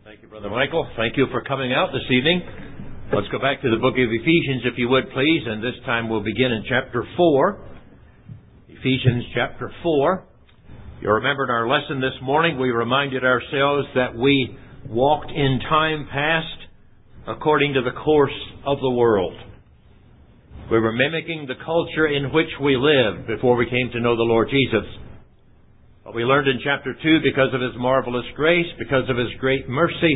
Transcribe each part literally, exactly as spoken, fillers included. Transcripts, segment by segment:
Thank you, Brother Michael. Thank you for coming out this evening. Let's go back to the book of Ephesians, if you would, please. And this time we'll begin in chapter four. Ephesians chapter four. You remembered our lesson this morning. We reminded ourselves that we walked in time past according to the course of the world. We were mimicking the culture in which we lived before we came to know the Lord Jesus. But we learned in chapter two, because of His marvelous grace, because of His great mercy,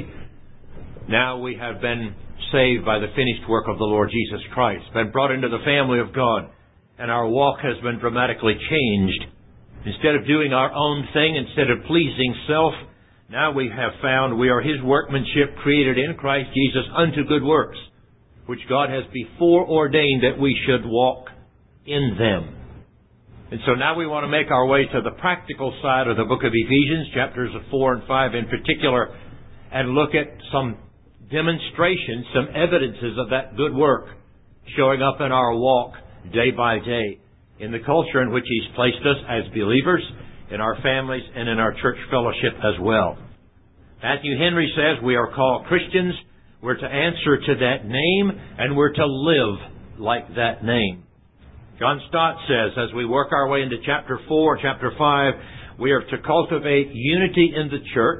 now we have been saved by the finished work of the Lord Jesus Christ, been brought into the family of God, and our walk has been dramatically changed. Instead of doing our own thing, instead of pleasing self, now we have found we are His workmanship, created in Christ Jesus unto good works, which God has before ordained that we should walk in them. And so now we want to make our way to the practical side of the book of Ephesians, chapters four and five in particular, and look at some demonstrations, some evidences of that good work showing up in our walk day by day in the culture in which He's placed us as believers, in our families, and in our church fellowship as well. Matthew Henry says we are called Christians. We're to answer to that name, and we're to live like that name. John Stott says, as we work our way into chapter four, chapter five, we are to cultivate unity in the church,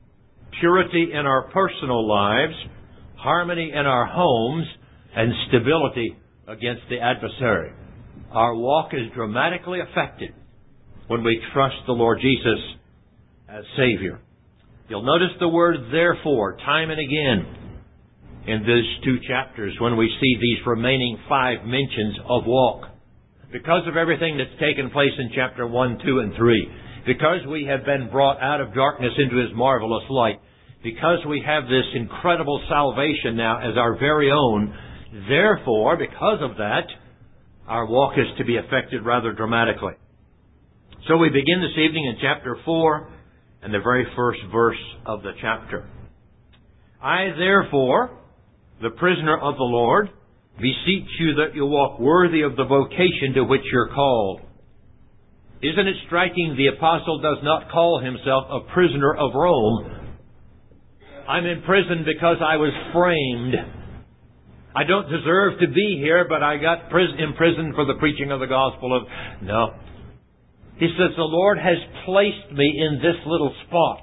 purity in our personal lives, harmony in our homes, and stability against the adversary. Our walk is dramatically affected when we trust the Lord Jesus as Savior. You'll notice the word therefore time and again in these two chapters when we see these remaining five mentions of walk. Because of everything that's taken place in chapter one, two, and three, because we have been brought out of darkness into His marvelous light, because we have this incredible salvation now as our very own, therefore, because of that, our walk is to be affected rather dramatically. So we begin this evening in chapter four and the very first verse of the chapter. I, therefore, the prisoner of the Lord, beseech you that you walk worthy of the vocation to which you're called. Isn't it striking the apostle does not call himself a prisoner of Rome? I'm in prison because I was framed. I don't deserve to be here, but I got imprisoned for the preaching of the gospel of... No. He says, the Lord has placed me in this little spot.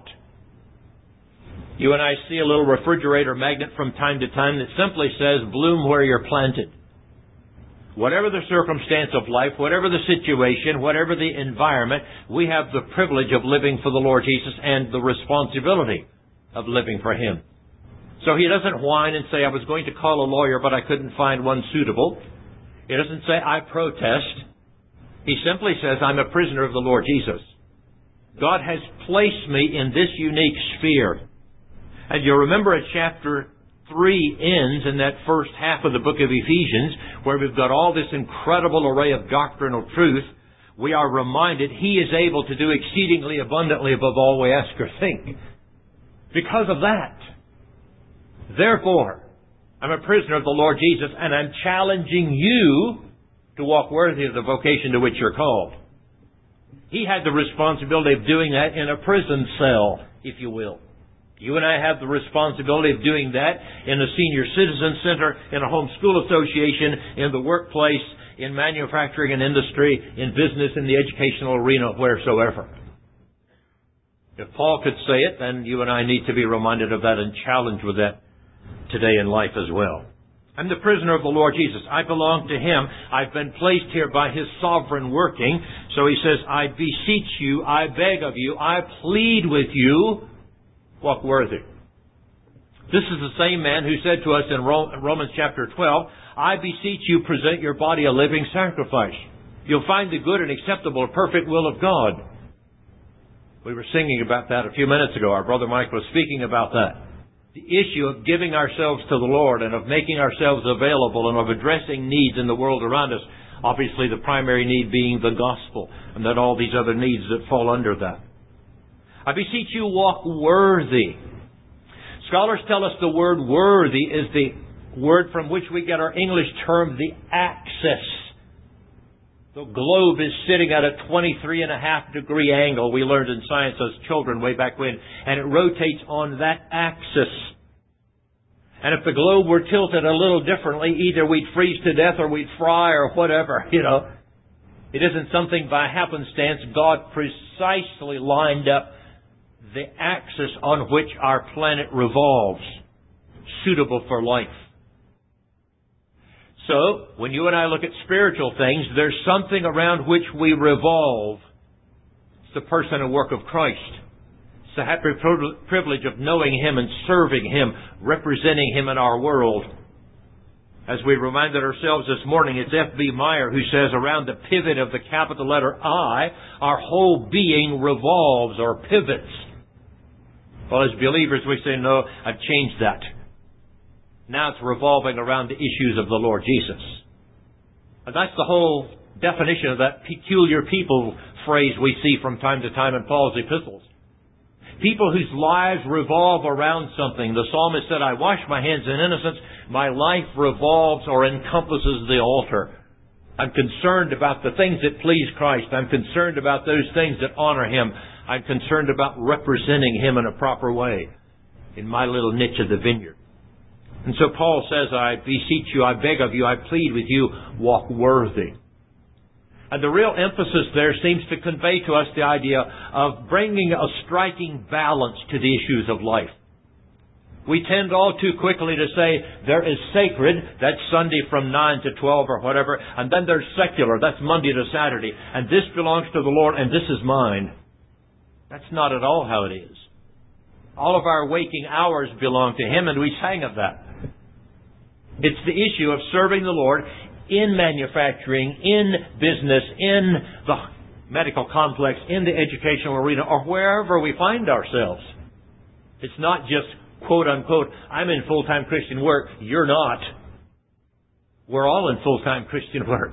You and I see a little refrigerator magnet from time to time that simply says, bloom where you're planted. Whatever the circumstance of life, whatever the situation, whatever the environment, we have the privilege of living for the Lord Jesus and the responsibility of living for Him. So He doesn't whine and say, I was going to call a lawyer, but I couldn't find one suitable. He doesn't say, I protest. He simply says, I'm a prisoner of the Lord Jesus. God has placed me in this unique sphere. And you remember at chapter three ends in that first half of the book of Ephesians, where we've got all this incredible array of doctrinal truth, we are reminded He is able to do exceedingly abundantly above all we ask or think. Because of that, therefore, I'm a prisoner of the Lord Jesus, and I'm challenging you to walk worthy of the vocation to which you're called. He had the responsibility of doing that in a prison cell, if you will. You and I have the responsibility of doing that in a senior citizen center, in a home school association, in the workplace, in manufacturing and industry, in business, in the educational arena, wheresoever. If Paul could say it, then you and I need to be reminded of that and challenged with that today in life as well. I'm the prisoner of the Lord Jesus. I belong to Him. I've been placed here by His sovereign working. So He says, I beseech you, I beg of you, I plead with you, walk worthy. This is the same man who said to us in Romans chapter twelve, I beseech you, present your body a living sacrifice. You'll find the good and acceptable and perfect will of God. We were singing about that a few minutes ago. Our brother Mike was speaking about that. The issue of giving ourselves to the Lord and of making ourselves available and of addressing needs in the world around us. Obviously the primary need being the gospel, and then all these other needs that fall under that. I beseech you, walk worthy. Scholars tell us the word worthy is the word from which we get our English term, the access. The globe is sitting at a twenty-three and a half degree angle, we learned in science as children way back when, and it rotates on that axis. And if the globe were tilted a little differently, either we'd freeze to death or we'd fry or whatever, you know. It isn't something by happenstance. God precisely lined up the axis on which our planet revolves, suitable for life. So, when you and I look at spiritual things, there's something around which we revolve. It's the person and work of Christ. It's the happy privilege of knowing Him and serving Him, representing Him in our world. As we reminded ourselves this morning, it's F B Meyer who says, around the pivot of the capital letter I, our whole being revolves or pivots. Well, as believers, we say, no, I've changed that. Now it's revolving around the issues of the Lord Jesus. And that's the whole definition of that peculiar people phrase we see from time to time in Paul's epistles. People whose lives revolve around something. The psalmist said, I wash my hands in innocence. My life revolves or encompasses the altar. I'm concerned about the things that please Christ. I'm concerned about those things that honor Him. I'm concerned about representing Him in a proper way in my little niche of the vineyard. And so Paul says, I beseech you, I beg of you, I plead with you, walk worthy. And the real emphasis there seems to convey to us the idea of bringing a striking balance to the issues of life. We tend all too quickly to say, there is sacred, that's Sunday from nine to twelve or whatever, and then there's secular, that's Monday to Saturday, and this belongs to the Lord and this is mine. That's not at all how it is. All of our waking hours belong to Him, and we sang of that. It's the issue of serving the Lord in manufacturing, in business, in the medical complex, in the educational arena, or wherever we find ourselves. It's not just, quote unquote, I'm in full-time Christian work, you're not. We're all in full-time Christian work.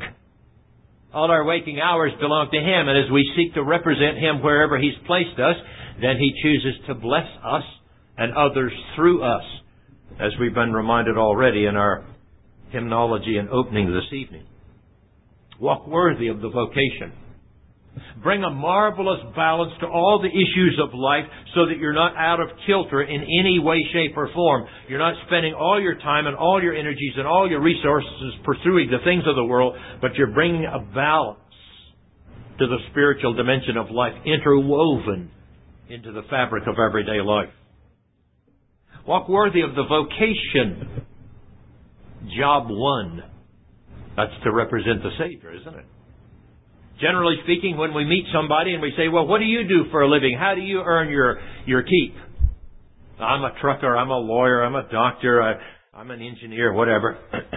All our waking hours belong to Him, and as we seek to represent Him wherever He's placed us, then He chooses to bless us and others through us, as we've been reminded already in our hymnology and opening this evening. Walk worthy of the vocation. Bring a marvelous balance to all the issues of life so that you're not out of kilter in any way, shape, or form. You're not spending all your time and all your energies and all your resources pursuing the things of the world, but you're bringing a balance to the spiritual dimension of life, interwoven into the fabric of everyday life. Walk worthy of the vocation. Job one. That's to represent the Savior, isn't it? Generally speaking, when we meet somebody and we say, well, what do you do for a living? How do you earn your, your keep? I'm a trucker, I'm a lawyer, I'm a doctor, I, I'm an engineer, whatever.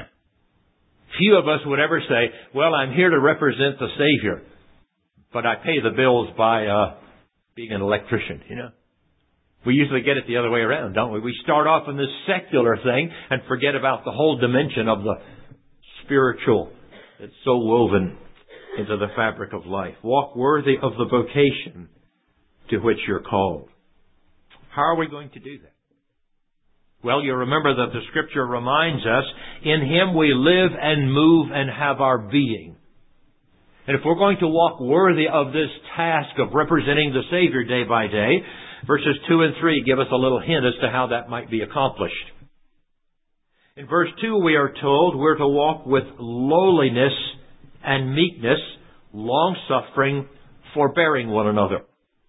Few of us would ever say, well, I'm here to represent the Savior, but I pay the bills by uh, being an electrician, you know. We usually get it the other way around, don't we? We start off in this secular thing and forget about the whole dimension of the spiritual that's so woven into the fabric of life. Walk worthy of the vocation to which you're called. How are we going to do that? Well, you remember that the Scripture reminds us, in Him we live and move and have our being. And if we're going to walk worthy of this task of representing the Savior day by day, verses two and three give us a little hint as to how that might be accomplished. In verse two we are told we're to walk with lowliness and meekness, long-suffering, forbearing one another.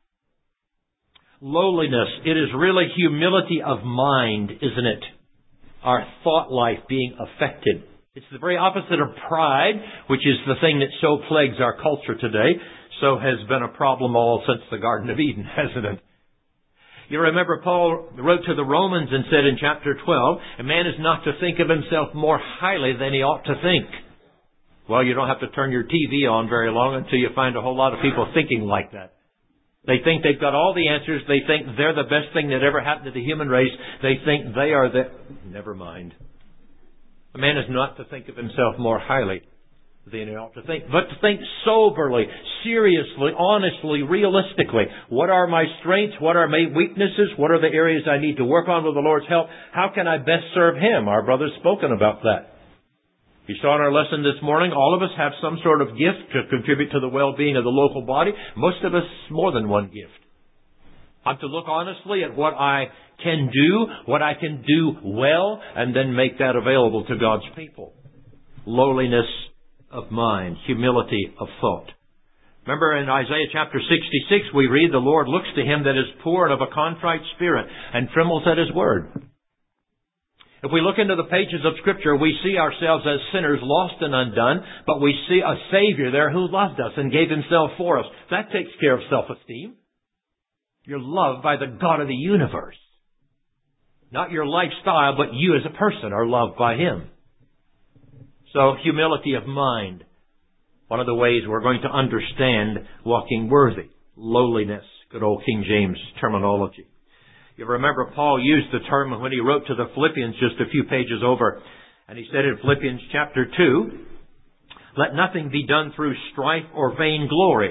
Lowliness, it is really humility of mind, isn't it? Our thought life being affected. It's the very opposite of pride, which is the thing that so plagues our culture today. So has been a problem all since the Garden of Eden, hasn't it? You remember Paul wrote to the Romans and said in chapter twelve, a man is not to think of himself more highly than he ought to think. Well, you don't have to turn your T V on very long until you find a whole lot of people thinking like that. They think they've got all the answers. They think they're the best thing that ever happened to the human race. They think they are the... Never mind. A man is not to think of himself more highly than he ought to think, but to think soberly, seriously, honestly, realistically. What are my strengths? What are my weaknesses? What are the areas I need to work on with the Lord's help? How can I best serve Him? Our brother's spoken about that. You saw in our lesson this morning, all of us have some sort of gift to contribute to the well-being of the local body. Most of us, more than one gift. I'm to look honestly at what I can do, what I can do well, and then make that available to God's people. Lowliness of mind, humility of thought. Remember in Isaiah chapter sixty-six, we read, the Lord looks to him that is poor and of a contrite spirit, and trembles at his word. If we look into the pages of Scripture, we see ourselves as sinners, lost and undone, but we see a Savior there who loved us and gave himself for us. That takes care of self-esteem. You're loved by the God of the universe. Not your lifestyle, but you as a person are loved by him. So, humility of mind. One of the ways we're going to understand walking worthy. Lowliness. Good old King James terminology. You remember Paul used the term when he wrote to the Philippians just a few pages over. And he said in Philippians chapter two, let nothing be done through strife or vain glory.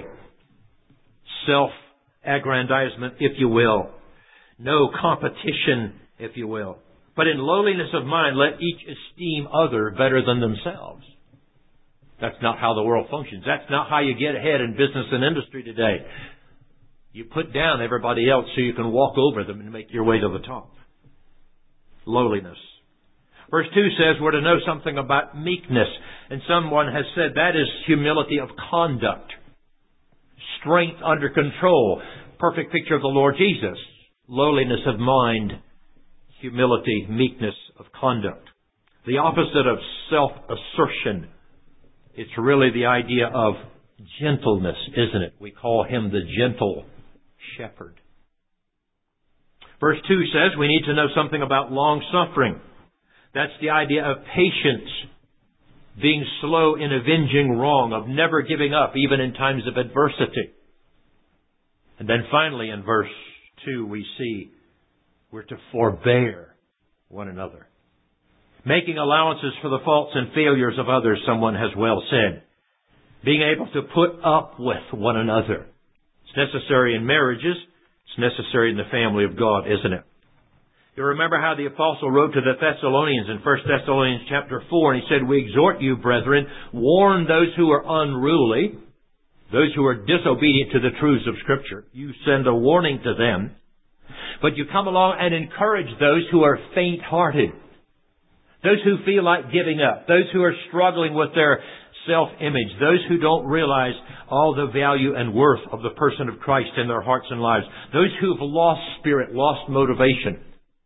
Self-aggrandizement, if you will. No competition, if you will. But in lowliness of mind, let each esteem other better than themselves. That's not how the world functions. That's not how you get ahead in business and industry today. You put down everybody else so you can walk over them and make your way to the top. Lowliness. Verse two says we're to know something about meekness. And someone has said that is humility of conduct. Strength under control. Perfect picture of the Lord Jesus. Lowliness of mind. Humility, meekness of conduct. The opposite of self-assertion. It's really the idea of gentleness, isn't it? We call him the gentle shepherd. Verse two says we need to know something about long-suffering. That's the idea of patience, being slow in avenging wrong, of never giving up, even in times of adversity. And then finally in verse two we see we're to forbear one another. Making allowances for the faults and failures of others, someone has well said. Being able to put up with one another. It's necessary in marriages. It's necessary in the family of God, isn't it? You remember how the apostle wrote to the Thessalonians in First Thessalonians chapter four, and he said, we exhort you, brethren, warn those who are unruly, those who are disobedient to the truths of Scripture. You send a warning to them. But you come along and encourage those who are faint-hearted. Those who feel like giving up. Those who are struggling with their self-image. Those who don't realize all the value and worth of the person of Christ in their hearts and lives. Those who have lost spirit, lost motivation.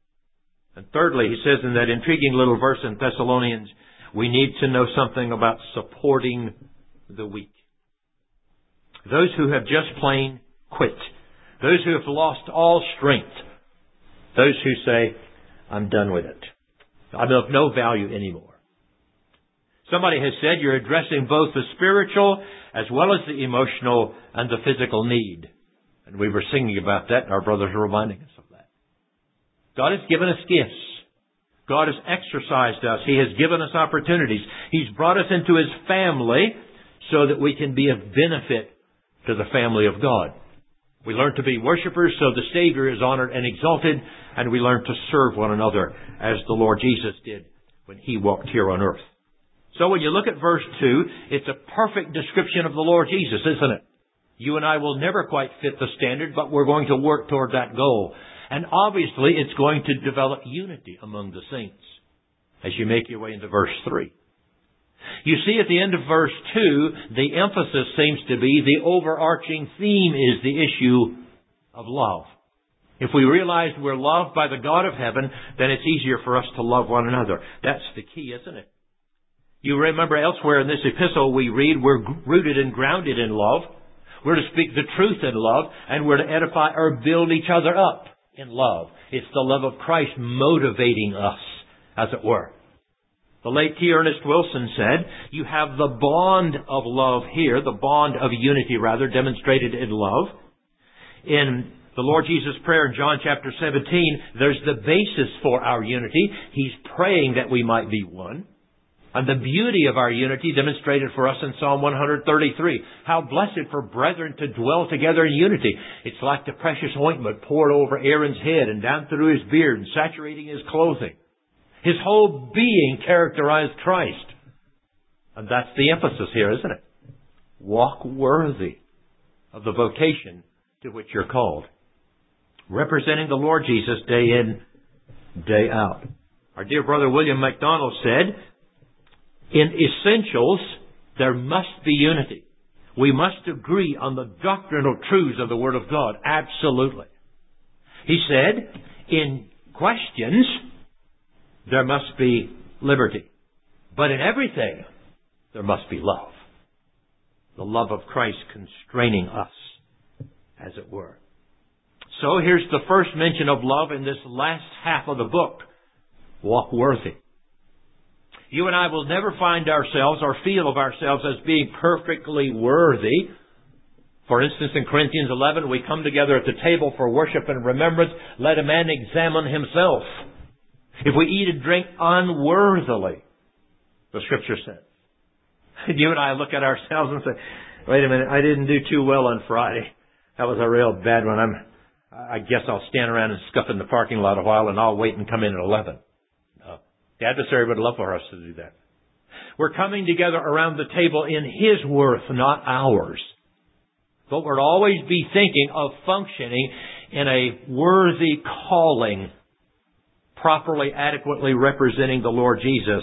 And thirdly, he says in that intriguing little verse in Thessalonians, we need to know something about supporting the weak. Those who have just plain quit. Those who have lost all strength. Those who say, I'm done with it. I'm of no value anymore. Somebody has said you're addressing both the spiritual as well as the emotional and the physical need. And we were singing about that, and our brothers are reminding us of that. God has given us gifts. God has exercised us. He has given us opportunities. He's brought us into His family so that we can be of benefit to the family of God. We learn to be worshipers so the Savior is honored and exalted, and we learn to serve one another as the Lord Jesus did when He walked here on earth. So when you look at verse two, it's a perfect description of the Lord Jesus, isn't it? You and I will never quite fit the standard, but we're going to work toward that goal. And obviously it's going to develop unity among the saints as you make your way into verse three. You see at the end of verse two, the emphasis seems to be, the overarching theme is the issue of love. If we realize we're loved by the God of heaven, then it's easier for us to love one another. That's the key, isn't it? You remember elsewhere in this epistle we read, we're rooted and grounded in love. We're to speak the truth in love, and we're to edify or build each other up in love. It's the love of Christ motivating us, as it were. The late T. Ernest Wilson said, you have the bond of love here, the bond of unity rather, demonstrated in love. In the Lord Jesus' prayer in John chapter seventeen, there's the basis for our unity. He's praying that we might be one. And the beauty of our unity demonstrated for us in Psalm one thirty-three. How blessed for brethren to dwell together in unity. It's like the precious ointment poured over Aaron's head and down through his beard and saturating his clothing. His whole being characterized Christ. And that's the emphasis here, isn't it? Walk worthy of the vocation to which you're called. Representing the Lord Jesus day in, day out. Our dear brother William MacDonald said, in essentials, there must be unity. We must agree on the doctrinal truths of the Word of God. Absolutely. He said, in questions, there must be liberty. But in everything, there must be love. The love of Christ constraining us, as it were. So here's the first mention of love in this last half of the book. Walk worthy. You and I will never find ourselves or feel of ourselves as being perfectly worthy. For instance, in Corinthians eleven, we come together at the table for worship and remembrance. Let a man examine himself. If we eat and drink unworthily, the Scripture says. And you and I look at ourselves and say, wait a minute, I didn't do too well on Friday. That was a real bad one. I'm, I guess I'll stand around and scuff in the parking lot a while and I'll wait and come in at eleven. No. The adversary would love for us to do that. We're coming together around the table in His worth, not ours. But we'll always be thinking of functioning in a worthy calling, properly, adequately representing the Lord Jesus,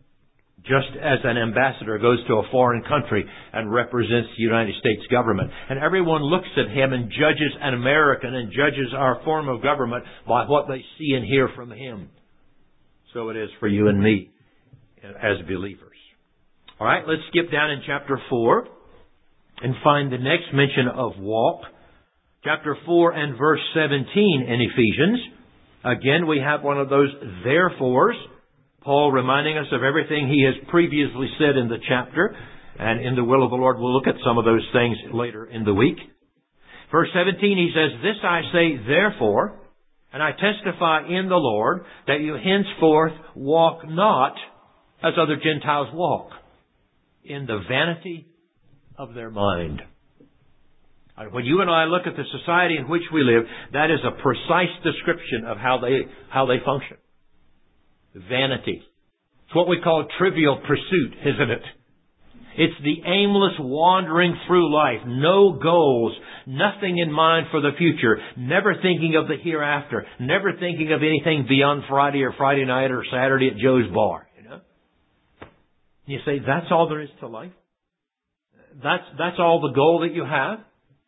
just as an ambassador goes to a foreign country and represents the United States government. And everyone looks at him and judges an American and judges our form of government by what they see and hear from him. So it is for you and me as believers. All right, let's skip down in chapter four and find the next mention of walk. Chapter four and verse seventeen in Ephesians. Again, we have one of those therefores. Paul reminding us of everything he has previously said in the chapter. And in the will of the Lord, we'll look at some of those things later in the week. Verse seventeen, he says, This I say therefore, and I testify in the Lord, that you henceforth walk not as other Gentiles walk, in the vanity of their mind. When you and I look at the society in which we live, that is a precise description of how they, how they function. Vanity. It's what we call trivial pursuit, isn't it? It's the aimless wandering through life. No goals. Nothing in mind for the future. Never thinking of the hereafter. Never thinking of anything beyond Friday or Friday night or Saturday at Joe's bar. You know? You say, that's all there is to life? That's, that's all the goal that you have?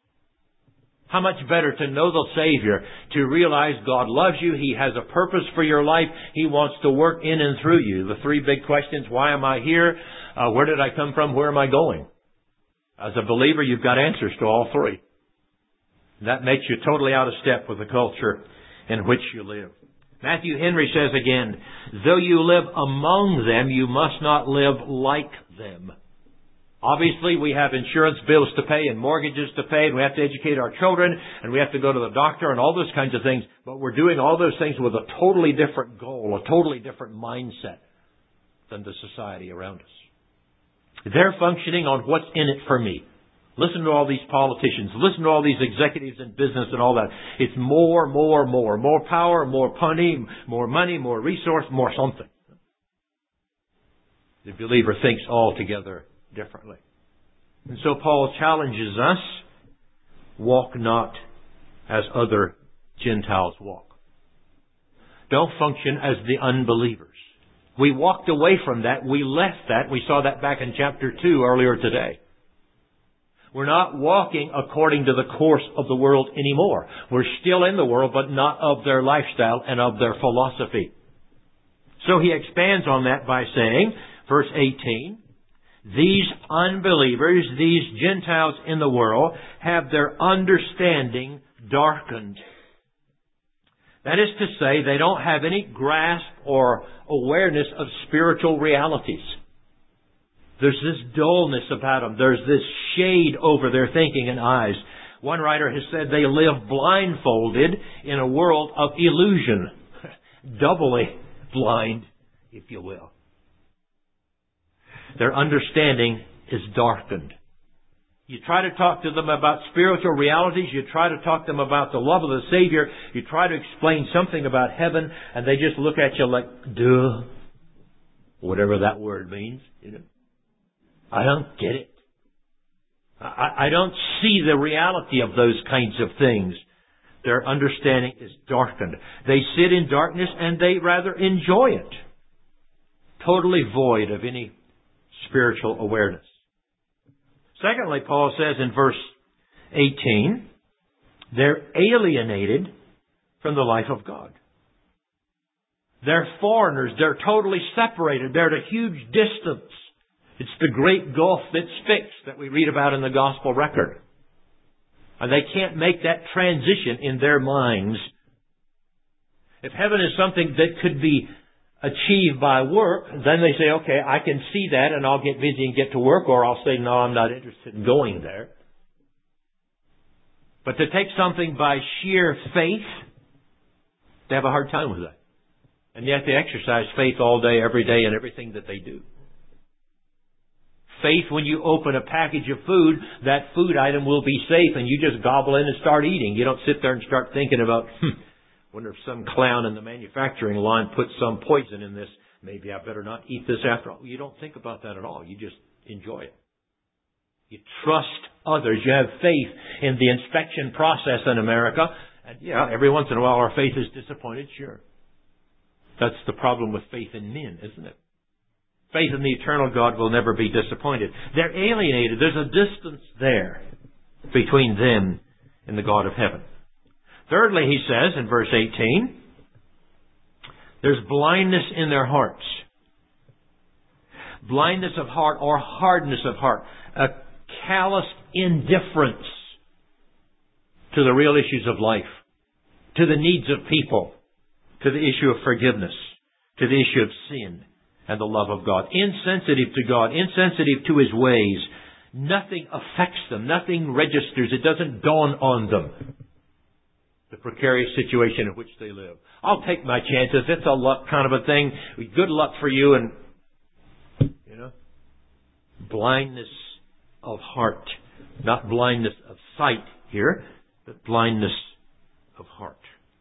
How much better to know the Savior, to realize God loves you, He has a purpose for your life, He wants to work in and through you. The three big questions, why am I here? Uh, where did I come from? Where am I going? As a believer, you've got answers to all three. That makes you totally out of step with the culture in which you live. Matthew Henry says again, though you live among them, you must not live like them. Obviously, we have insurance bills to pay and mortgages to pay, and we have to educate our children, and we have to go to the doctor and all those kinds of things. But we're doing all those things with a totally different goal, a totally different mindset than the society around us. They're functioning on what's in it for me. Listen to all these politicians. Listen to all these executives in business and all that. It's more, more, more. More power, more money, more money, more resource, more something. The believer thinks altogether differently. And so Paul challenges us, walk not as other Gentiles walk. Don't function as the unbelievers. We walked away from that. We left that. We saw that back in chapter two earlier today. We're not walking according to the course of the world anymore. We're still in the world, but not of their lifestyle and of their philosophy. So he expands on that by saying, verse eighteen, these unbelievers, these Gentiles in the world, have their understanding darkened. That is to say, they don't have any grasp or awareness of spiritual realities. There's this dullness about them. There's this shade over their thinking and eyes. One writer has said they live blindfolded in a world of illusion. Doubly blind, if you will. Their understanding is darkened. You try to talk to them about spiritual realities. You try to talk to them about the love of the Savior. You try to explain something about heaven, and they just look at you like, duh. Whatever that word means, you know. I don't get it. I, I don't see the reality of those kinds of things. Their understanding is darkened. They sit in darkness and they rather enjoy it. Totally void of any spiritual awareness. Secondly, Paul says in verse eighteen, they're alienated from the life of God. They're foreigners. They're totally separated. They're at a huge distance. It's the great gulf that's fixed that we read about in the gospel record. And they can't make that transition in their minds. If heaven is something that could be achieved by work, then they say, okay, I can see that and I'll get busy and get to work, or I'll say, no, I'm not interested in going there. But to take something by sheer faith, they have a hard time with that. And yet they exercise faith all day, every day, in everything that they do. Faith, when you open a package of food, that food item will be safe and you just gobble in and start eating. You don't sit there and start thinking about, hmm, wonder if some clown in the manufacturing line put some poison in this. Maybe I better not eat this after all. You don't think about that at all. You just enjoy it. You trust others. You have faith in the inspection process in America. And yeah, every once in a while our faith is disappointed, sure. That's the problem with faith in men, isn't it? Faith in the eternal God will never be disappointed. They're alienated. There's a distance there between them and the God of heaven. Thirdly, he says in verse eighteen, there's blindness in their hearts. Blindness of heart or hardness of heart. A calloused indifference to the real issues of life, to the needs of people, to the issue of forgiveness, to the issue of sin and the love of God. Insensitive to God, insensitive to His ways. Nothing affects them. Nothing registers. It doesn't dawn on them. The precarious situation in which they live. I'll take my chances. It's a luck kind of a thing. Good luck for you. And, you know, blindness of heart. Not blindness of sight here, but blindness of heart.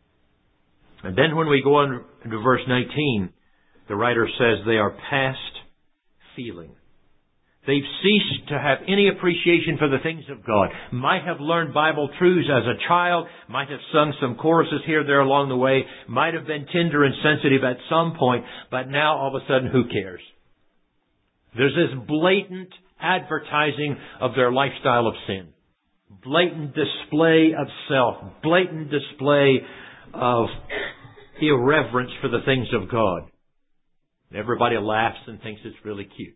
And then when we go on to verse nineteen, the writer says they are past feeling. They've ceased to have any appreciation for the things of God. Might have learned Bible truths as a child, might have sung some choruses here or there along the way, might have been tender and sensitive at some point, but now all of a sudden, who cares? There's this blatant advertising of their lifestyle of sin. Blatant display of self. Blatant display of irreverence for the things of God. Everybody laughs and thinks it's really cute.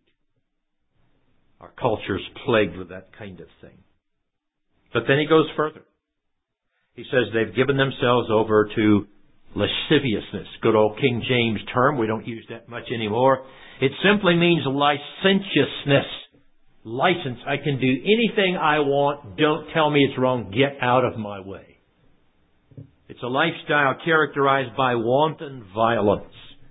Our culture's plagued with that kind of thing. But then he goes further. He says they've given themselves over to lasciviousness. Good old King James term. We don't use that much anymore. It simply means licentiousness. License. I can do anything I want. Don't tell me it's wrong. Get out of my way. It's a lifestyle characterized by wanton violence.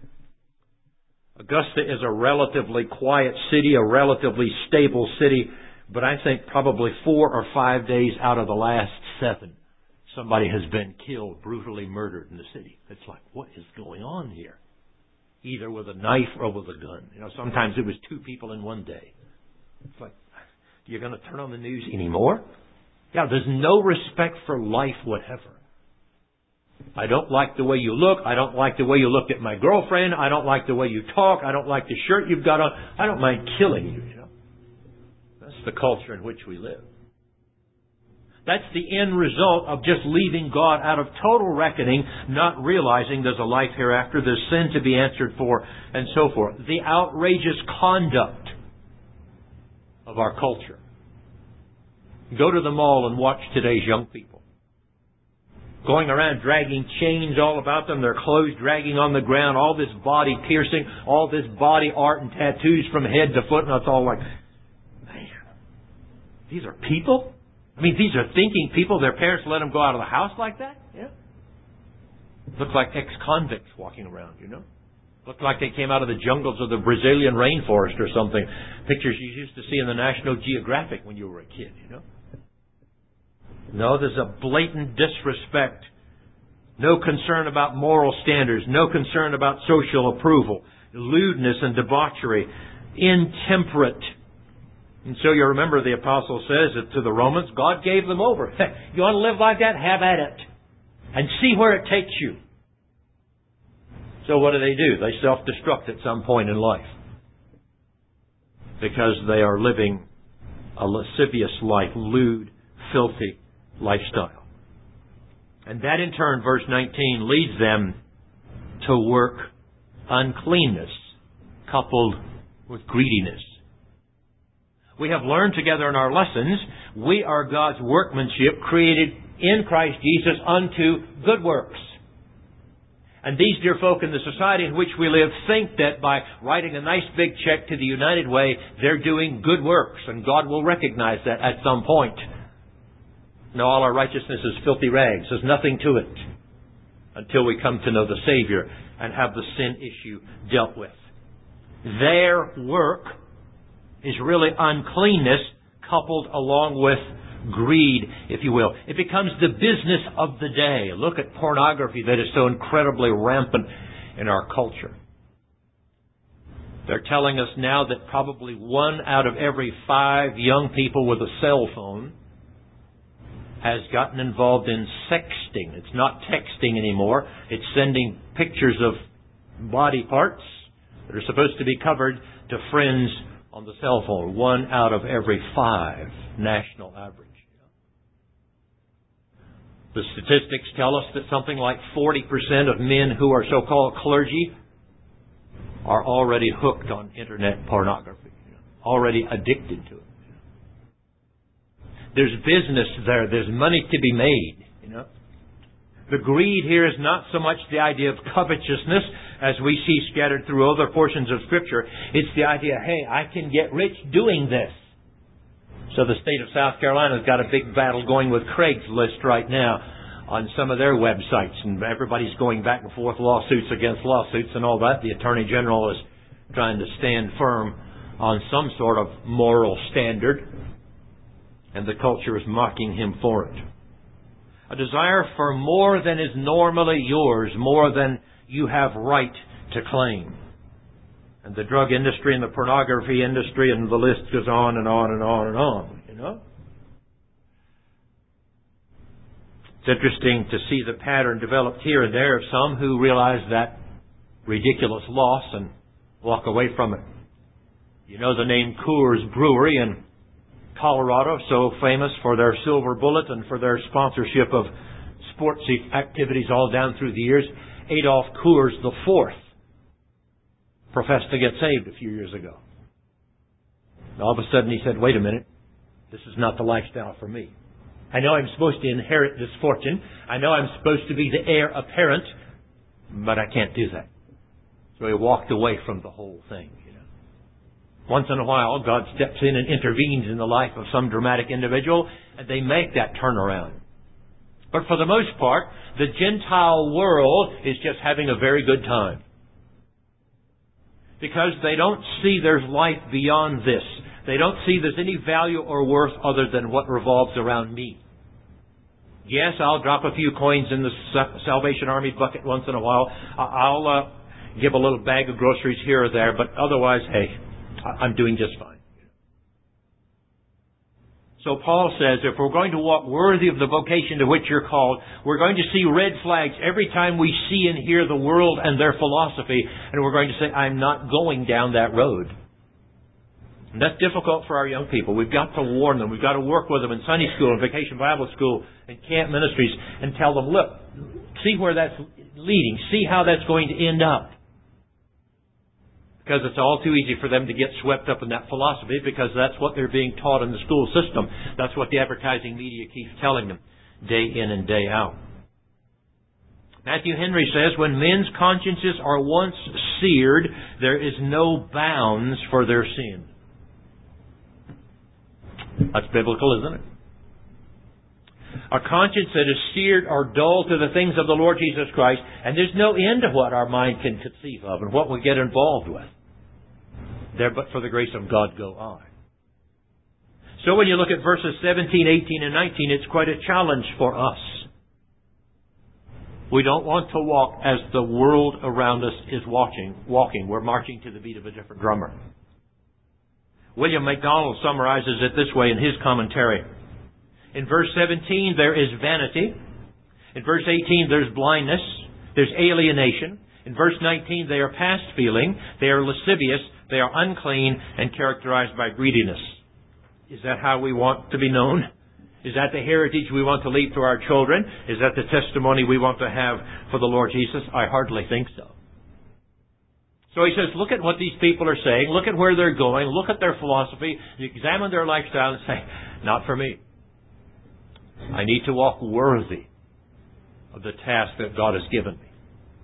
Augusta is a relatively quiet city, a relatively stable city, but I think probably four or five days out of the last seven, somebody has been killed, brutally murdered in the city. It's like, what is going on here? Either with a knife or with a gun. You know, sometimes it was two people in one day. It's like, you're going to turn on the news anymore? Yeah, there's no respect for life whatever. I don't like the way you look. I don't like the way you looked at my girlfriend. I don't like the way you talk. I don't like the shirt you've got on. I don't mind killing you, you know. That's the culture in which we live. That's the end result of just leaving God out of total reckoning, not realizing there's a life hereafter, there's sin to be answered for, and so forth. The outrageous conduct of our culture. Go to the mall and watch today's young people. Going around dragging chains all about them, their clothes dragging on the ground, all this body piercing, all this body art and tattoos from head to foot, and it's all like, man, these are people? I mean, these are thinking people. Their parents let them go out of the house like that? Yeah. Look like ex-convicts walking around, you know. Look like they came out of the jungles of the Brazilian rainforest or something. Pictures you used to see in the National Geographic when you were a kid, you know. No, there's a blatant disrespect. No concern about moral standards. No concern about social approval. Lewdness and debauchery. Intemperate And so you remember the apostle says that to the Romans, God gave them over. You want to live like that? Have at it. And see where it takes you. So what do they do? They self-destruct at some point in life. Because they are living a lascivious life, lewd, filthy lifestyle. And that in turn, verse nineteen, leads them to work uncleanness coupled with greediness. We have learned together in our lessons, we are God's workmanship created in Christ Jesus unto good works. And these dear folk in the society in which we live think that by writing a nice big check to the United Way, they're doing good works, and God will recognize that at some point. No, all our righteousness is filthy rags. There's nothing to it until we come to know the Savior and have the sin issue dealt with. Their work is really uncleanness coupled along with greed, if you will. It becomes the business of the day. Look at pornography that is so incredibly rampant in our culture. They're telling us now that probably one out of every five young people with a cell phone has gotten involved in sexting. It's not texting anymore. It's sending pictures of body parts that are supposed to be covered to friends on the cell phone. One out of every five, national average. The statistics tell us that something like forty percent of men who are so-called clergy are already hooked on internet pornography, already addicted to it. There's business there. There's money to be made, you know. The greed here is not so much the idea of covetousness as we see scattered through other portions of Scripture. It's the idea, hey, I can get rich doing this. So the state of South Carolina has got a big battle going with Craigslist right now on some of their websites. And everybody's going back and forth, lawsuits against lawsuits and all that. The Attorney General is trying to stand firm on some sort of moral standard. And the culture is mocking him for it. A desire for more than is normally yours, more than you have right to claim. And the drug industry and the pornography industry and the list goes on and on and on and on, you know. It's interesting to see the pattern developed here and there of some who realize that ridiculous loss and walk away from it. You know the name Coors Brewery in Colorado, so famous for their silver bullet and for their sponsorship of sports activities all down through the years. Adolf Coors the Fourth professed to get saved a few years ago. And all of a sudden he said, wait a minute, this is not the lifestyle for me. I know I'm supposed to inherit this fortune. I know I'm supposed to be the heir apparent, but I can't do that. So he walked away from the whole thing. Once in a while, God steps in and intervenes in the life of some dramatic individual, and they make that turnaround. But for the most part, the Gentile world is just having a very good time. Because they don't see there's life beyond this. They don't see there's any value or worth other than what revolves around me. Yes, I'll drop a few coins in the Salvation Army bucket once in a while. I'll uh, give a little bag of groceries here or there, but otherwise, hey, I'm doing just fine. So Paul says, if we're going to walk worthy of the vocation to which you're called, we're going to see red flags every time we see and hear the world and their philosophy, and we're going to say, I'm not going down that road. And that's difficult for our young people. We've got to warn them. We've got to work with them in Sunday school and Vacation Bible School and camp ministries and tell them, look, see where that's leading. See how that's going to end up. Because it's all too easy for them to get swept up in that philosophy because that's what they're being taught in the school system. That's what the advertising media keeps telling them day in and day out. Matthew Henry says, when men's consciences are once seared, there is no bounds for their sin. That's biblical, isn't it? A conscience that is seared or dull to the things of the Lord Jesus Christ, and there's no end to what our mind can conceive of and what we get involved with. There, but for the grace of God, go on. So when you look at verses seventeen, eighteen, and nineteen, it's quite a challenge for us. We don't want to walk as the world around us is watching, walking. We're marching to the beat of a different drummer. William MacDonald summarizes it this way in his commentary. In verse seventeen, there is vanity. In verse eighteen, there's blindness. There's alienation. In verse nineteen, they are past feeling. They are lascivious. They are unclean and characterized by greediness. Is that how we want to be known? Is that the heritage we want to leave to our children? Is that the testimony we want to have for the Lord Jesus? I hardly think so. So he says, look at what these people are saying. Look at where they're going. Look at their philosophy. Examine their lifestyle and say, not for me. I need to walk worthy of the task that God has given me.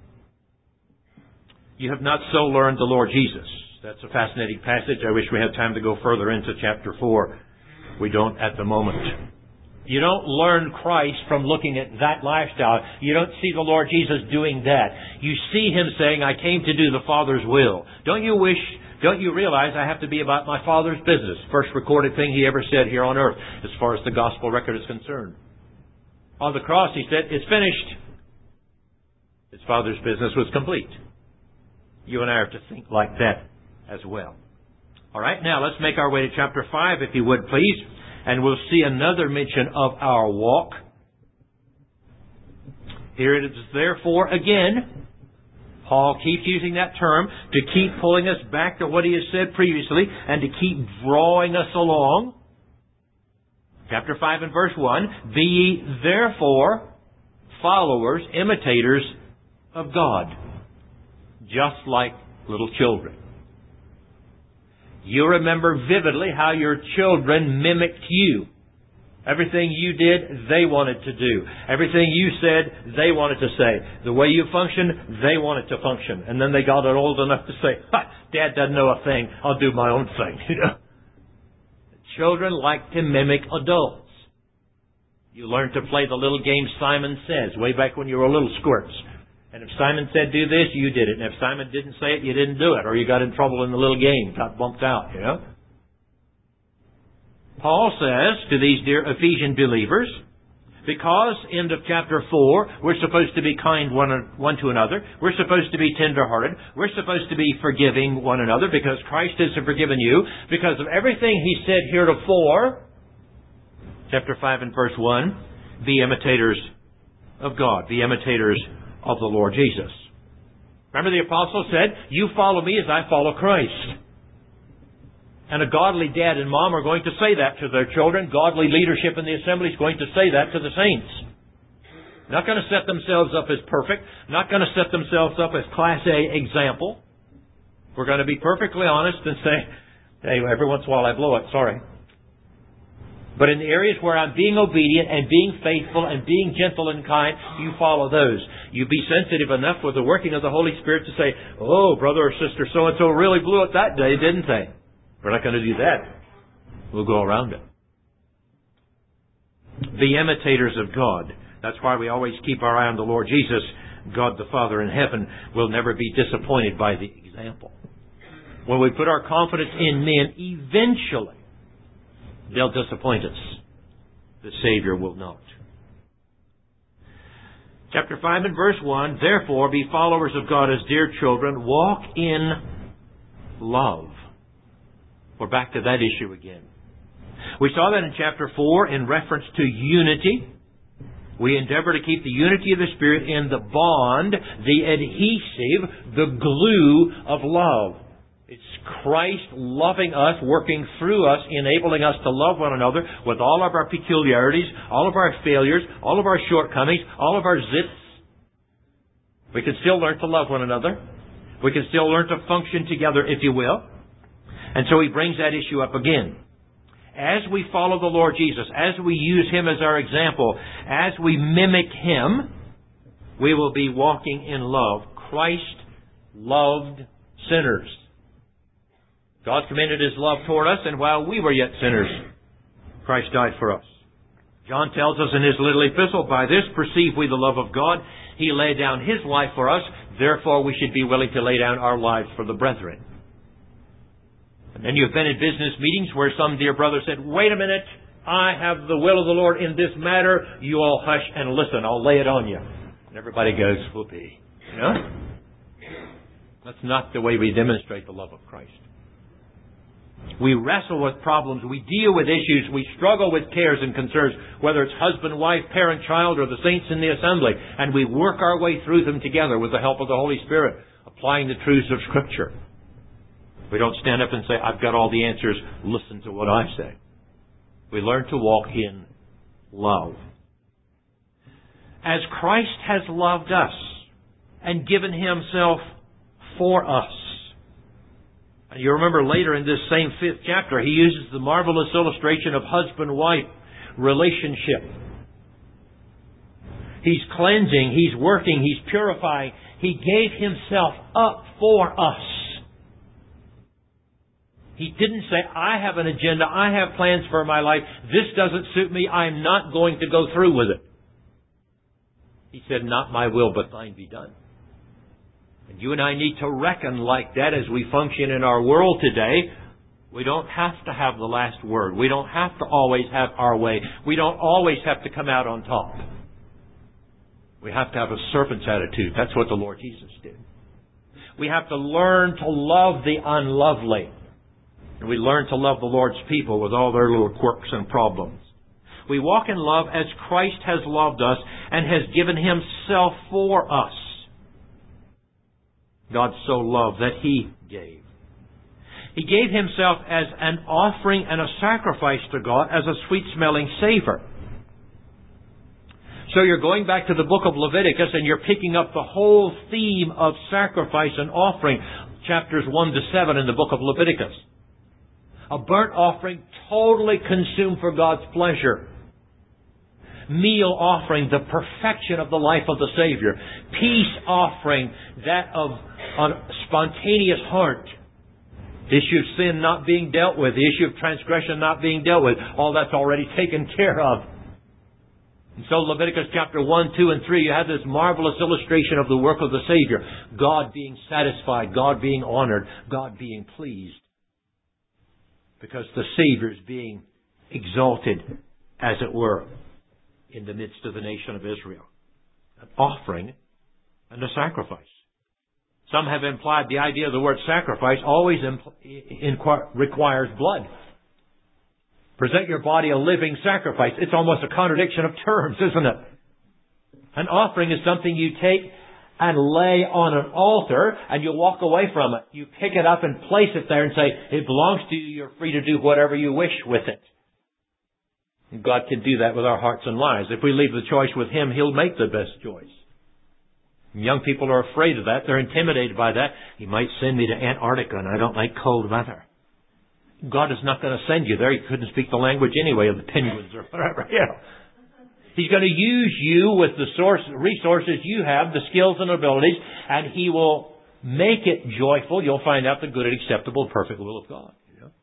You have not so learned the Lord Jesus. That's a fascinating passage. I wish we had time to go further into chapter four. We don't at the moment. You don't learn Christ from looking at that lifestyle. You don't see the Lord Jesus doing that. You see Him saying, I came to do the Father's will. Don't you wish, don't you realize I have to be about my Father's business? First recorded thing He ever said here on earth as far as the gospel record is concerned. On the cross He said, it's finished. His Father's business was complete. You and I are to think like that as well. All right, now let's make our way to chapter five, if you would, please. And we'll see another mention of our walk. Here it is, therefore, again. Paul keeps using that term to keep pulling us back to what he has said previously and to keep drawing us along. Chapter five and verse one. Be ye therefore followers, imitators of God, just like little children. You remember vividly how your children mimicked you. Everything you did, they wanted to do. Everything you said, they wanted to say. The way you functioned, they wanted to function. And then they got old enough to say, ha, Dad doesn't know a thing. I'll do my own thing. You know? Children like to mimic adults. You learned to play the little game Simon Says way back when you were little squirts. And if Simon said do this, you did it. And if Simon didn't say it, you didn't do it. Or you got in trouble in the little game, got bumped out, you know. Paul says to these dear Ephesian believers, because, end of chapter four, we're supposed to be kind one, one to another. We're supposed to be tender-hearted. We're supposed to be forgiving one another because Christ has forgiven you. Because of everything he said heretofore, chapter five and verse one, be imitators of God. Be imitators of the Lord Jesus. Remember the apostle said, you follow me as I follow Christ. And a godly dad and mom are going to say that to their children. Godly leadership in the assembly is going to say that to the saints. Not going to set themselves up as perfect. Not going to set themselves up as class A example. We're going to be perfectly honest and say, hey, every once in a while I blow it, sorry. But in the areas where I'm being obedient and being faithful and being gentle and kind, you follow those. You be sensitive enough with the working of the Holy Spirit to say, oh, brother or sister so-and-so really blew it that day, didn't they? We're not going to do that. We'll go around it. Be imitators of God. That's why we always keep our eye on the Lord Jesus. God the Father in heaven will never be disappointed by the example. When we put our confidence in men, eventually they'll disappoint us. The Savior will not. Chapter five and verse one, therefore be followers of God as dear children, walk in love. We're back to that issue again. We saw that in chapter four in reference to unity. We endeavor to keep the unity of the Spirit in the bond, the adhesive, the glue of love. It's Christ loving us, working through us, enabling us to love one another with all of our peculiarities, all of our failures, all of our shortcomings, all of our zits. We can still learn to love one another. We can still learn to function together, if you will. And so he brings that issue up again. As we follow the Lord Jesus, as we use Him as our example, as we mimic Him, we will be walking in love. Christ loved sinners. God commended His love toward us, and while we were yet sinners, Christ died for us. John tells us in his little epistle, by this perceive we the love of God. He laid down His life for us, therefore we should be willing to lay down our lives for the brethren. And then you've been in business meetings where some dear brother said, wait a minute, I have the will of the Lord in this matter. You all hush and listen. I'll lay it on you. And everybody goes, whoopee. You know? That's not the way we demonstrate the love of Christ. We wrestle with problems. We deal with issues. We struggle with cares and concerns, whether it's husband, wife, parent, child, or the saints in the assembly. And we work our way through them together with the help of the Holy Spirit, applying the truths of Scripture. We don't stand up and say, I've got all the answers. Listen to what I say. We learn to walk in love. As Christ has loved us and given Himself for us. And you remember later in this same fifth chapter, He uses the marvelous illustration of husband-wife relationship. He's cleansing, He's working, He's purifying. He gave Himself up for us. He didn't say, I have an agenda, I have plans for my life, this doesn't suit me, I'm not going to go through with it. He said, not my will, but thine be done. And you and I need to reckon like that as we function in our world today. We don't have to have the last word. We don't have to always have our way. We don't always have to come out on top. We have to have a servant's attitude. That's what the Lord Jesus did. We have to learn to love the unlovely. And we learn to love the Lord's people with all their little quirks and problems. We walk in love as Christ has loved us and has given Himself for us. God so loved that He gave. He gave Himself as an offering and a sacrifice to God, as a sweet-smelling savor. So you're going back to the book of Leviticus and you're picking up the whole theme of sacrifice and offering, chapters one to seven in the book of Leviticus. A burnt offering totally consumed for God's pleasure. Meal offering, the perfection of the life of the Savior. Peace offering, that of a spontaneous heart. The issue of sin not being dealt with. The issue of transgression not being dealt with. All that's already taken care of. And so Leviticus chapter one, two, and three, you have this marvelous illustration of the work of the Savior. God being satisfied, God being honored, God being pleased. Because the Savior is being exalted, as it were, in the midst of the nation of Israel. An offering and a sacrifice. Some have implied the idea of the word sacrifice always impl- inquire, requires blood. Present your body a living sacrifice. It's almost a contradiction of terms, isn't it? An offering is something you take and lay on an altar and you walk away from it. You pick it up and place it there and say, it belongs to you, you're free to do whatever you wish with it. And God can do that with our hearts and lives. If we leave the choice with Him, He'll make the best choice. And young people are afraid of that. They're intimidated by that. He might send me to Antarctica and I don't like cold weather. God is not going to send you there. He couldn't speak the language anyway of the penguins or whatever. You know. He's going to use you with the source, resources you have, the skills and abilities, and He will make it joyful. You'll find out the good and acceptable, perfect will of God. You know?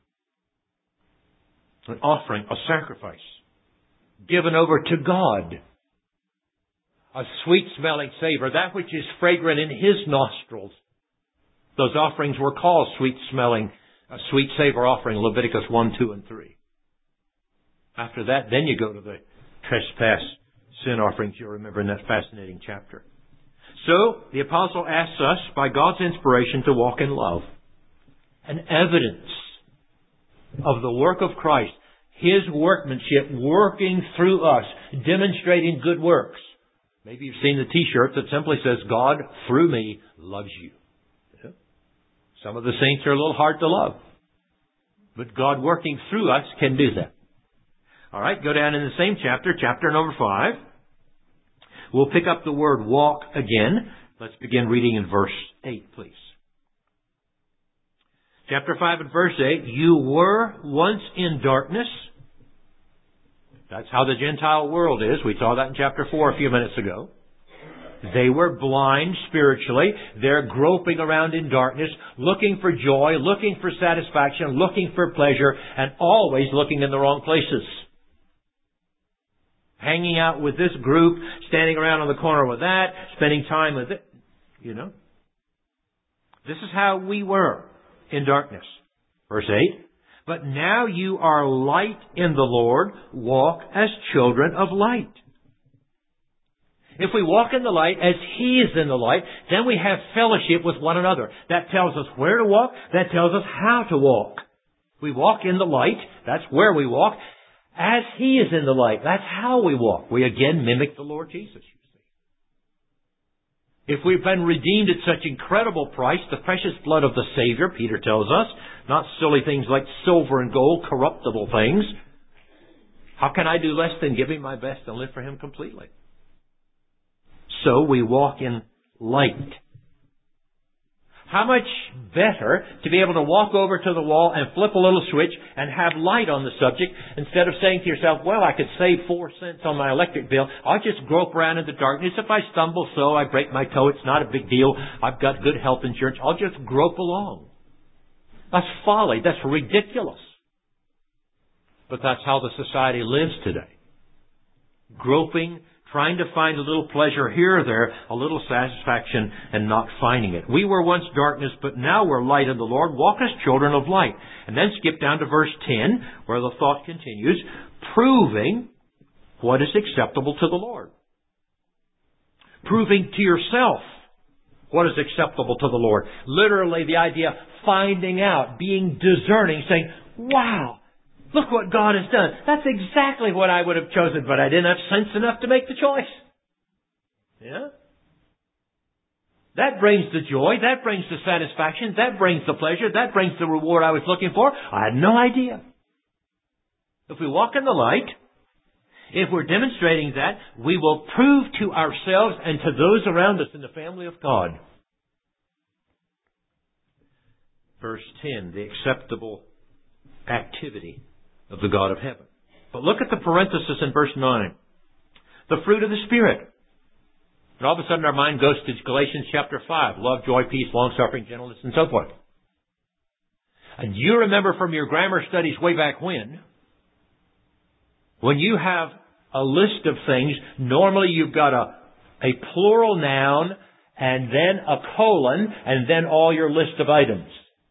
An offering, a sacrifice, given over to God. A sweet-smelling savor, that which is fragrant in His nostrils. Those offerings were called sweet-smelling, a sweet savor offering, Leviticus one, two, and three. After that, then you go to the trespass sin offerings you'll remember in that fascinating chapter. So, the apostle asks us, by God's inspiration, to walk in love. An evidence of the work of Christ, His workmanship working through us, demonstrating good works. Maybe you've seen the t-shirt that simply says, God, through me, loves you. Yeah. Some of the saints are a little hard to love. But God working through us can do that. All right, go down in the same chapter, chapter number five. We'll pick up the word walk again. Let's begin reading in verse eight, please. Chapter five and verse eight. You were once in darkness. That's how the Gentile world is. We saw that in chapter four a few minutes ago. They were blind spiritually. They're groping around in darkness, looking for joy, looking for satisfaction, looking for pleasure, and always looking in the wrong places. Hanging out with this group, standing around on the corner with that, spending time with it. You know. This is how we were in darkness. Verse eight. But now you are light in the Lord. Walk as children of light. If we walk in the light as He is in the light, then we have fellowship with one another. That tells us where to walk. That tells us how to walk. We walk in the light. That's where we walk. As He is in the light. That's how we walk. We again mimic the Lord Jesus, you see. If we've been redeemed at such incredible price, the precious blood of the Savior, Peter tells us, not silly things like silver and gold, corruptible things, how can I do less than give Him my best and live for Him completely? So we walk in light. How much better to be able to walk over to the wall and flip a little switch and have light on the subject instead of saying to yourself, well, I could save four cents on my electric bill. I'll just grope around in the darkness. If I stumble so, I break my toe, it's not a big deal. I've got good health insurance. I'll just grope along. That's folly. That's ridiculous. But that's how the society lives today. Groping, trying to find a little pleasure here or there, a little satisfaction, and not finding it. We were once darkness, but now we're light in the Lord. Walk as children of light. And then skip down to verse ten, where the thought continues, proving what is acceptable to the Lord. Proving to yourself what is acceptable to the Lord. Literally the idea of finding out, being discerning, saying, wow, look what God has done. That's exactly what I would have chosen, but I didn't have sense enough to make the choice. Yeah? That brings the joy. That brings the satisfaction. That brings the pleasure. That brings the reward I was looking for. I had no idea. If we walk in the light, if we're demonstrating that, we will prove to ourselves and to those around us in the family of God. Verse ten, the acceptable activity of the God of heaven. But look at the parenthesis in verse nine. The fruit of the Spirit. And all of a sudden our mind goes to Galatians chapter five. Love, joy, peace, long-suffering, gentleness, and so forth. And you remember from your grammar studies way back when, when you have a list of things, normally you've got a, a plural noun and then a colon and then all your list of items.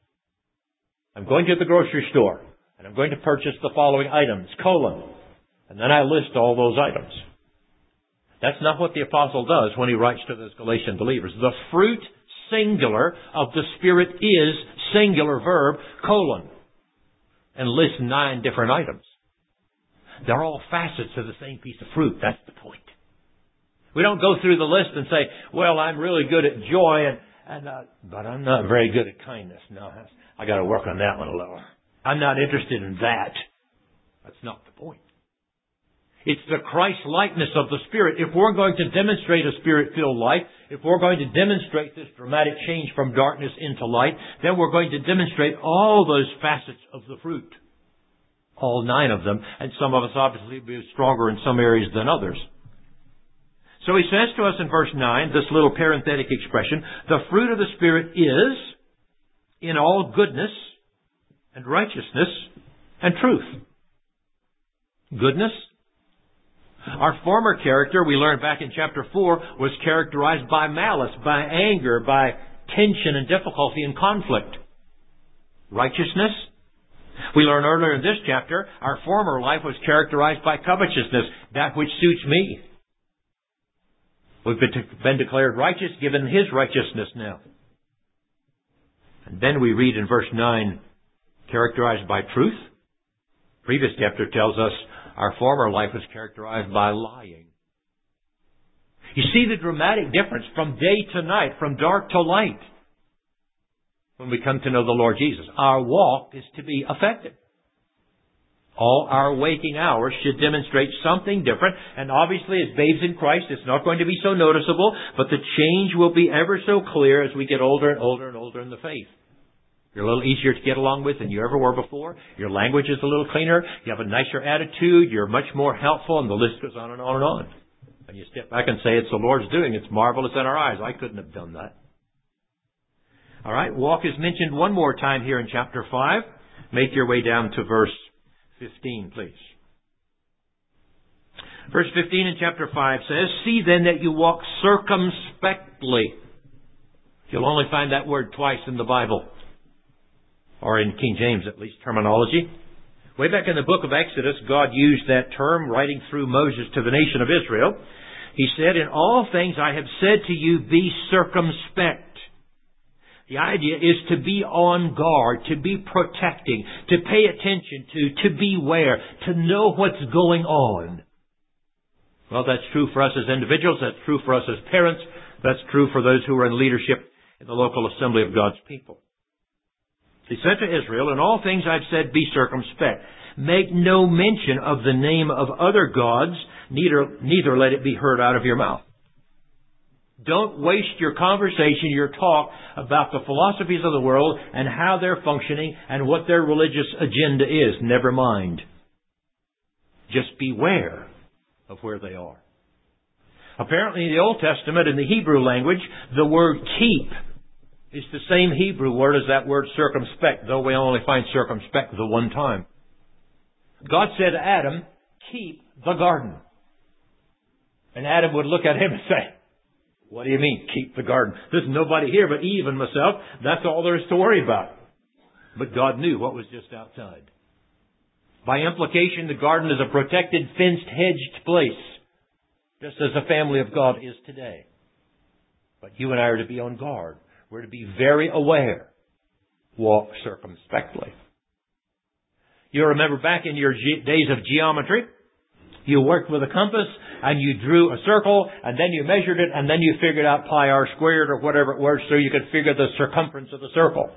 I'm going to the grocery store and I'm going to purchase the following items, colon. And then I list all those items. That's not what the apostle does when he writes to those Galatian believers. The fruit singular of the Spirit is singular verb, colon. And lists nine different items. They're all facets of the same piece of fruit. That's the point. We don't go through the list and say, well, I'm really good at joy, and, and uh, but I'm not very good at kindness. No, I got to work on that one a little. I'm not interested in that. That's not the point. It's the Christ-likeness of the Spirit. If we're going to demonstrate a Spirit-filled life, if we're going to demonstrate this dramatic change from darkness into light, then we're going to demonstrate all those facets of the fruit. All nine of them. And some of us obviously will be stronger in some areas than others. So he says to us in verse nine, this little parenthetic expression, the fruit of the Spirit is in all goodness and righteousness and truth. Goodness. Our former character, we learned back in chapter four, was characterized by malice, by anger, by tension and difficulty and conflict. Righteousness. We learn earlier in this chapter, our former life was characterized by covetousness, that which suits me. We've been declared righteous, given His righteousness now. And then we read in verse nine, characterized by truth. Previous chapter tells us our former life was characterized by lying. You see the dramatic difference from day to night, from dark to light. When we come to know the Lord Jesus, our walk is to be effective. All our waking hours should demonstrate something different. And obviously, as babes in Christ, it's not going to be so noticeable, but the change will be ever so clear as we get older and older and older in the faith. You're a little easier to get along with than you ever were before. Your language is a little cleaner. You have a nicer attitude. You're much more helpful, and the list goes on and on and on. And you step back and say, it's the Lord's doing. It's marvelous in our eyes. I couldn't have done that. All right, walk is mentioned one more time here in chapter five. Make your way down to verse fifteen, please. Verse fifteen in chapter five says, see then that you walk circumspectly. You'll only find that word twice in the Bible, or in King James at least terminology. Way back in the book of Exodus, God used that term writing through Moses to the nation of Israel. He said, in all things I have said to you, be circumspect. The idea is to be on guard, to be protecting, to pay attention to, to beware, to know what's going on. Well, that's true for us as individuals. That's true for us as parents. That's true for those who are in leadership in the local assembly of God's people. He said to Israel, "In all things I've said, be circumspect. Make no mention of the name of other gods, neither, neither let it be heard out of your mouth." Don't waste your conversation, your talk about the philosophies of the world and how they're functioning and what their religious agenda is. Never mind. Just beware of where they are. Apparently in the Old Testament, in the Hebrew language, the word keep is the same Hebrew word as that word circumspect, though we only find circumspect the one time. God said to Adam, "Keep the garden." And Adam would look at him and say, "What do you mean, keep the garden? There's nobody here but Eve and myself. That's all there is to worry about." But God knew what was just outside. By implication, the garden is a protected, fenced, hedged place, just as the family of God is today. But you and I are to be on guard. We're to be very aware. Walk circumspectly. You remember back in your ge- days of geometry, you worked with a compass and you drew a circle and then you measured it and then you figured out pi r squared or whatever it was so you could figure the circumference of the circle.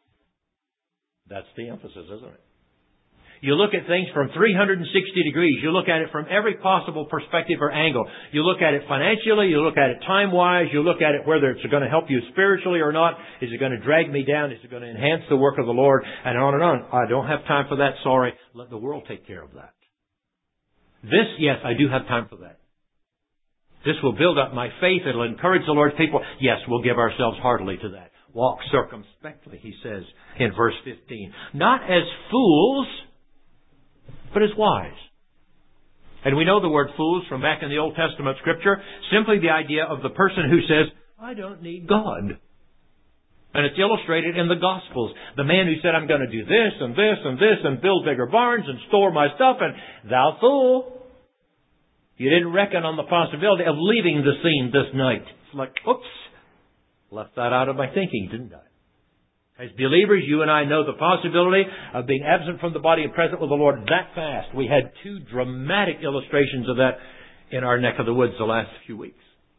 That's the emphasis, isn't it? You look at things from three hundred sixty degrees. You look at it from every possible perspective or angle. You look at it financially. You look at it time-wise. You look at it whether it's going to help you spiritually or not. Is it going to drag me down? Is it going to enhance the work of the Lord? And on and on. I don't have time for that. Sorry. Let the world take care of that. This, yes, I do have time for that. This will build up my faith. It'll encourage the Lord's people. Yes, we'll give ourselves heartily to that. Walk circumspectly, he says in verse fifteen. Not as fools, but as wise. And we know the word fools from back in the Old Testament Scripture. Simply the idea of the person who says, "I don't need God." And it's illustrated in the Gospels. The man who said, "I'm going to do this and this and this and build bigger barns and store my stuff," and "Thou fool, you didn't reckon on the possibility of leaving the scene this night." It's like, oops, left that out of my thinking, didn't I? As believers, you and I know the possibility of being absent from the body and present with the Lord that fast. We had two dramatic illustrations of that in our neck of the woods the last few weeks.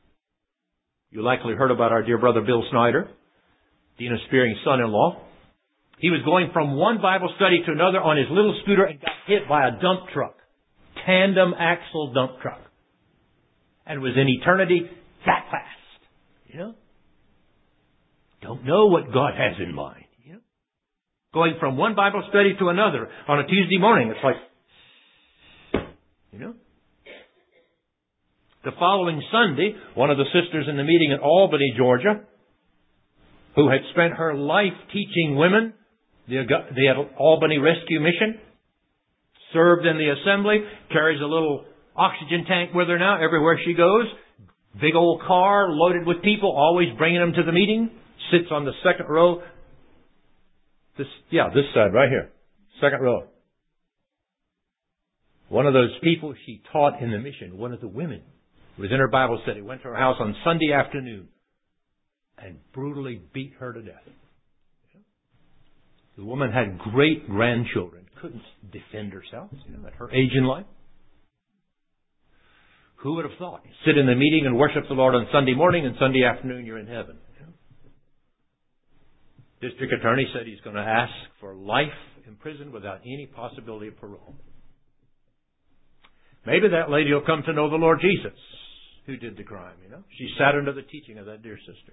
You likely heard about our dear brother Bill Snyder, Dina Spearing's son-in-law. He was going from one Bible study to another on his little scooter and got hit by a dump truck. Tandem axle dump truck. And was in eternity that fast. You know? Don't know what God has in mind. You know? Going from one Bible study to another on a Tuesday morning. It's like, you know? The following Sunday, one of the sisters in the meeting in Albany, Georgia, who had spent her life teaching women the, the Albany Rescue Mission, served in the assembly, carries a little oxygen tank with her now everywhere she goes, big old car loaded with people, always bringing them to the meeting, sits on the second row. This, yeah, this side right here, second row. One of those people she taught in the mission, one of the women, was in her Bible study, went to her house on Sunday afternoon and brutally beat her to death. The woman had great grandchildren, couldn't defend herself, you know, at her age in life. Who would have thought? You sit in the meeting and worship the Lord on Sunday morning, and Sunday afternoon you're in heaven. You know? District attorney said he's going to ask for life in prison without any possibility of parole. Maybe that lady will come to know the Lord Jesus, who did the crime, you know. She sat under the teaching of that dear sister.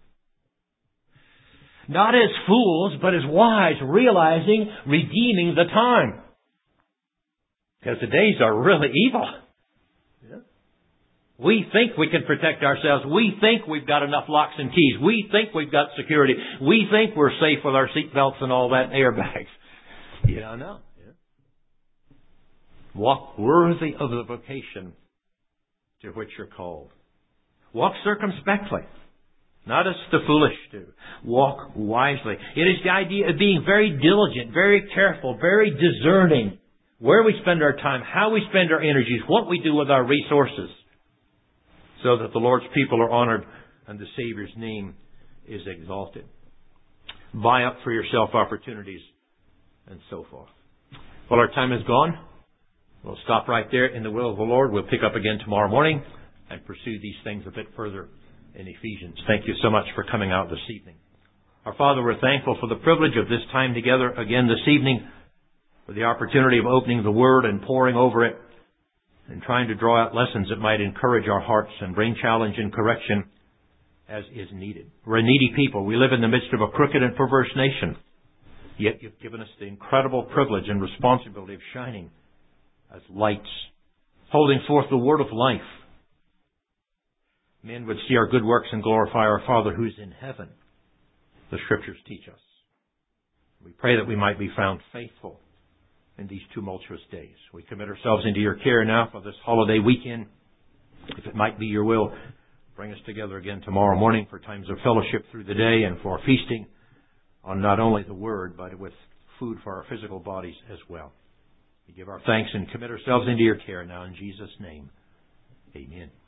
Not as fools, but as wise, realizing, redeeming the time. Because the days are really evil. Yeah. We think we can protect ourselves. We think we've got enough locks and keys. We think we've got security. We think we're safe with our seat belts and all that, and airbags. You don't know. Yeah. Walk worthy of the vocation to which you're called. Walk circumspectly. Not as the foolish do. Walk wisely. It is the idea of being very diligent, very careful, very discerning. Where we spend our time, how we spend our energies, what we do with our resources. So that the Lord's people are honored and the Savior's name is exalted. buy up for yourself opportunities, and so forth. Well, our time is gone. We'll stop right there in the will of the Lord. We'll pick up again tomorrow morning and pursue these things a bit further in Ephesians. Thank you so much for coming out this evening. Our Father, we're thankful for the privilege of this time together again this evening, for the opportunity of opening the Word and poring over it and trying to draw out lessons that might encourage our hearts and bring challenge and correction as is needed. We're a needy people. We live in the midst of a crooked and perverse nation. Yet you've given us the incredible privilege and responsibility of shining as lights, holding forth the word of life. Men would see our good works and glorify our Father who's in heaven, the Scriptures teach us. We pray that we might be found faithful in these tumultuous days. We commit ourselves into your care now for this holiday weekend. If it might be your will, bring us together again tomorrow morning for times of fellowship through the day and for feasting on not only the Word, but with food for our physical bodies as well. We give our thanks and commit ourselves into your care now in Jesus' name. Amen.